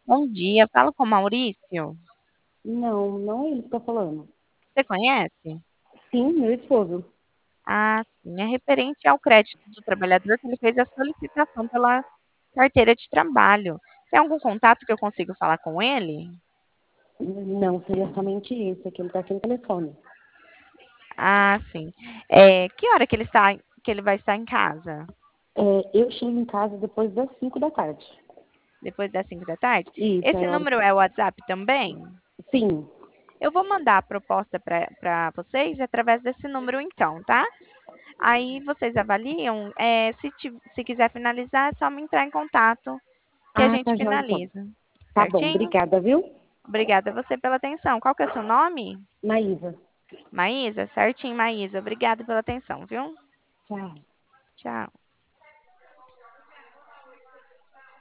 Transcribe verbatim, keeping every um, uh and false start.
Bom dia, falo com o Maurício. Não, não é ele que tá falando. Você conhece? Sim, meu esposo. Ah, sim, é referente ao crédito do trabalhador que ele fez a solicitação pela carteira de trabalho. Tem algum contato que eu consiga falar com ele? Não, seria somente esse, que ele tá sem telefone. Ah, sim. É, que hora que ele está, que ele vai estar em casa? É, eu chego em casa depois das cinco da tarde. Depois das cinco da tarde? Isso, é Esse a hora número que... é o WhatsApp também? Sim. Eu vou mandar a proposta para vocês através desse número então, tá? Aí vocês avaliam, eh, se ti se quiser finalizar, é só me entrar em contato que a Ah, gente tá joia então. finaliza, Tá bom, certinho? obrigada, viu? Obrigada a você pela atenção. Qual que é o seu nome? Maísa. Maísa? Certinho, Maísa. Obrigada pela atenção, viu? Tchau. Tchau.